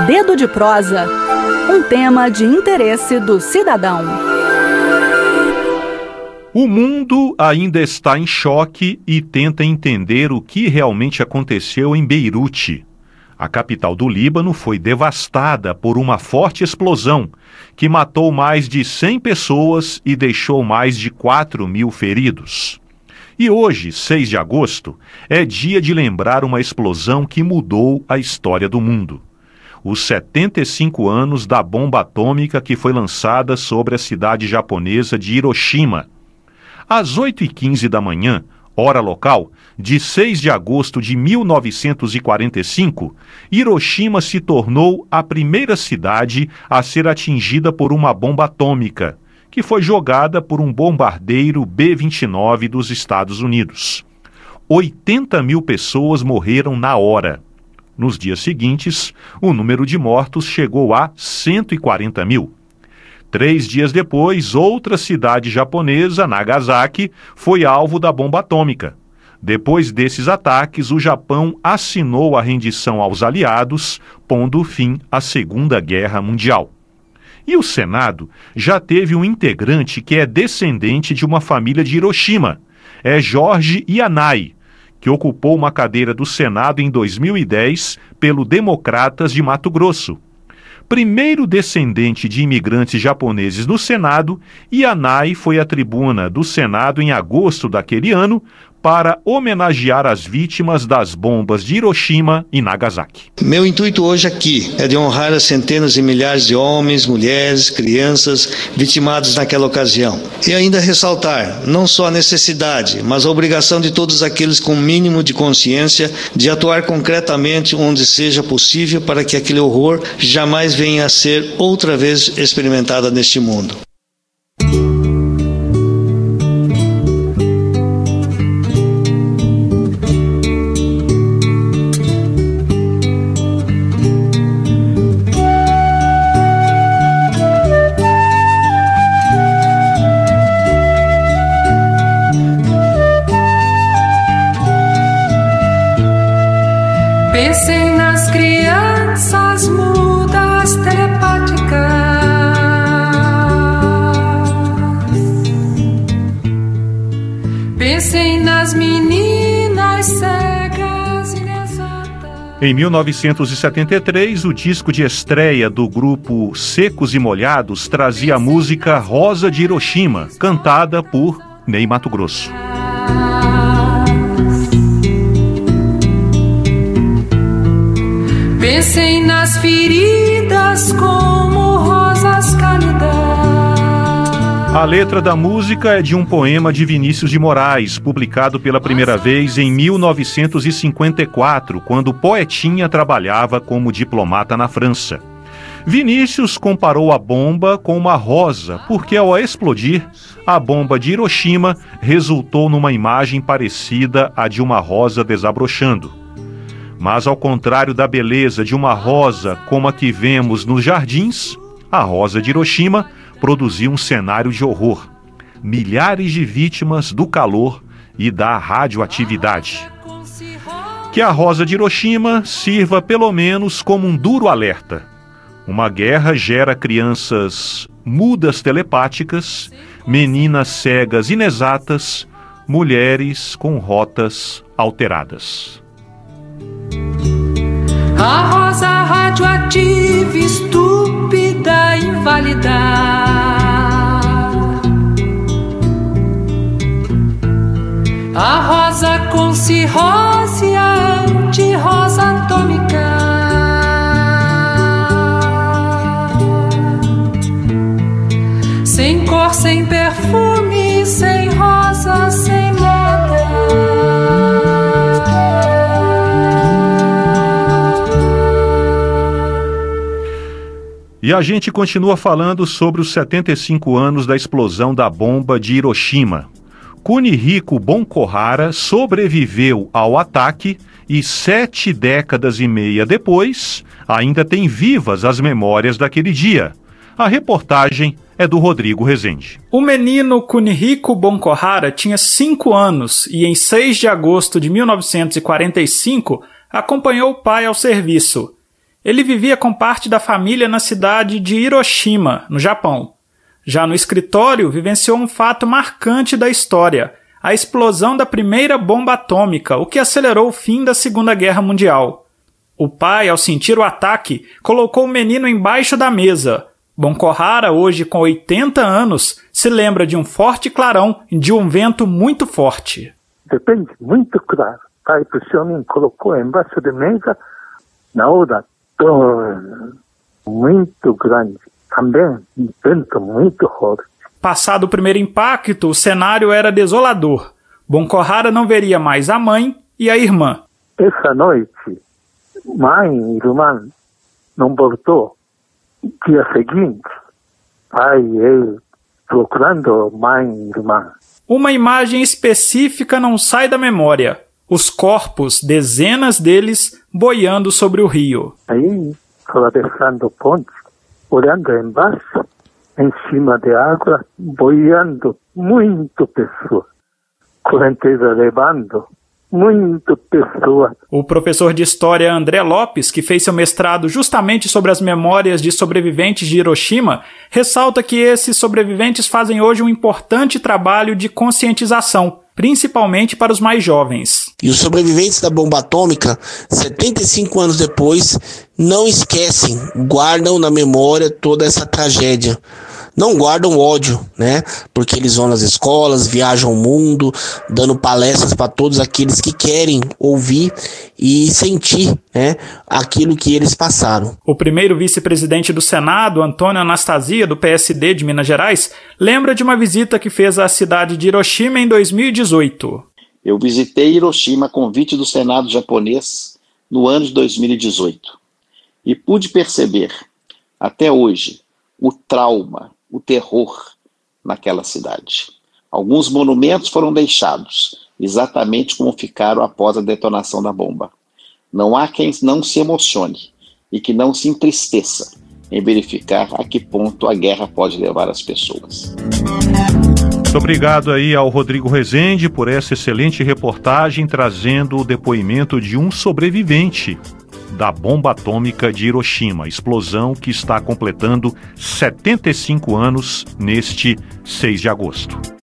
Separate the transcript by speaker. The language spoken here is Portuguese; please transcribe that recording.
Speaker 1: Dedo de Prosa, um tema de interesse do cidadão.
Speaker 2: O mundo ainda está em choque e tenta entender o que realmente aconteceu em Beirute. A capital do Líbano foi devastada por uma forte explosão que matou mais de 100 pessoas e deixou mais de 4.000 feridos. E hoje, 6 de agosto, é dia de lembrar uma explosão que mudou a história do mundo. Os 75 anos da bomba atômica que foi lançada sobre a cidade japonesa de Hiroshima. Às 8h15 da manhã, hora local, de 6 de agosto de 1945, Hiroshima se tornou a primeira cidade a ser atingida por uma bomba atômica, que foi jogada por um bombardeiro B-29 dos Estados Unidos. 80.000 pessoas morreram na hora. Nos dias seguintes, o número de mortos chegou a 140.000. 3 dias depois, outra cidade japonesa, Nagasaki, foi alvo da bomba atômica. Depois desses ataques, o Japão assinou a rendição aos aliados, pondo fim à Segunda Guerra Mundial. E o Senado já teve um integrante que é descendente de uma família de Hiroshima. É Jorge Yanai, que ocupou uma cadeira do Senado em 2010 pelo Democratas de Mato Grosso. Primeiro descendente de imigrantes japoneses no Senado, Yanai foi à tribuna do Senado em agosto daquele ano para homenagear as vítimas das bombas de Hiroshima e Nagasaki.
Speaker 3: Meu intuito hoje aqui é de honrar as centenas e milhares de homens, mulheres, crianças vitimados naquela ocasião. E ainda ressaltar não só a necessidade, mas a obrigação de todos aqueles com o mínimo de consciência de atuar concretamente onde seja possível para que aquele horror jamais venha a ser outra vez experimentado neste mundo.
Speaker 4: Pensem nas crianças mudas telepáticas. Pensem nas meninas cegas e inexatas.
Speaker 2: Em 1973, o disco de estreia do grupo Secos e Molhados trazia a música Rosa de Hiroshima, cantada por Ney Matogrosso.
Speaker 4: Pensem nas feridas como rosas cálidas.
Speaker 2: A letra da música é de um poema de Vinícius de Moraes, publicado pela primeira vez em 1954, quando o poetinha trabalhava como diplomata na França. Vinícius comparou a bomba com uma rosa, porque ao explodir, a bomba de Hiroshima resultou numa imagem parecida à de uma rosa desabrochando. Mas ao contrário da beleza de uma rosa como a que vemos nos jardins, a rosa de Hiroshima produziu um cenário de horror. Milhares de vítimas do calor e da radioatividade. Que a rosa de Hiroshima sirva pelo menos como um duro alerta. Uma guerra gera crianças mudas telepáticas, meninas cegas inexatas, mulheres com rotas alteradas.
Speaker 4: A rosa radioativa, estúpida, inválida. A rosa com cirrose, a anti-rosa atômica. Sem cor, sem perfume, sem rosa, sem nada.
Speaker 2: E a gente continua falando sobre os 75 anos da explosão da bomba de Hiroshima. Kunihiko Bonkohara sobreviveu ao ataque e 7 décadas e meia depois, ainda tem vivas as memórias daquele dia. A reportagem é do Rodrigo Rezende.
Speaker 5: O menino Kunihiko Bonkohara tinha 5 anos e em 6 de agosto de 1945 acompanhou o pai ao serviço. Ele vivia com parte da família na cidade de Hiroshima, no Japão. Já no escritório, vivenciou um fato marcante da história, a explosão da primeira bomba atômica, o que acelerou o fim da Segunda Guerra Mundial. O pai, ao sentir o ataque, colocou o menino embaixo da mesa. Boncohara, hoje com 80 anos, se lembra de um forte clarão e de um vento muito forte.
Speaker 6: De repente, muito claro, o pai me colocou embaixo da mesa, na hora, muito grande, também um vento muito forte.
Speaker 5: Passado o primeiro impacto, o cenário era desolador. Boncohara não veria mais a mãe e a irmã.
Speaker 6: Essa noite, mãe e irmã não voltou. Dia seguinte, pai e eu procurando mãe e irmã.
Speaker 5: Uma imagem específica não sai da memória. Os corpos, dezenas deles, boiando sobre o rio.
Speaker 6: Aí, atravessando a ponte, olhando embaixo, em cima da água, boiando muito pessoa. Correnteza levando muito pessoa.
Speaker 5: O professor de História André Lopes, que fez seu mestrado justamente sobre as memórias de sobreviventes de Hiroshima, ressalta que esses sobreviventes fazem hoje um importante trabalho de conscientização, principalmente para os mais jovens.
Speaker 7: E os sobreviventes da bomba atômica, 75 anos depois, não esquecem, guardam na memória toda essa tragédia. Não guardam ódio, né? Porque eles vão nas escolas, viajam o mundo, dando palestras para todos aqueles que querem ouvir e sentir, né, aquilo que eles passaram.
Speaker 5: O primeiro vice-presidente do Senado, Antônio Anastasia, do PSD de Minas Gerais, lembra de uma visita que fez à cidade de Hiroshima em 2018.
Speaker 8: Eu visitei Hiroshima a convite do Senado japonês no ano de 2018 e pude perceber, até hoje, o trauma, o terror naquela cidade. Alguns monumentos foram deixados, exatamente como ficaram após a detonação da bomba. Não há quem não se emocione e que não se entristeça em verificar a que ponto a guerra pode levar as pessoas.
Speaker 2: Muito obrigado aí ao Rodrigo Rezende por essa excelente reportagem, trazendo o depoimento de um sobrevivente da bomba atômica de Hiroshima, explosão que está completando 75 anos neste 6 de agosto.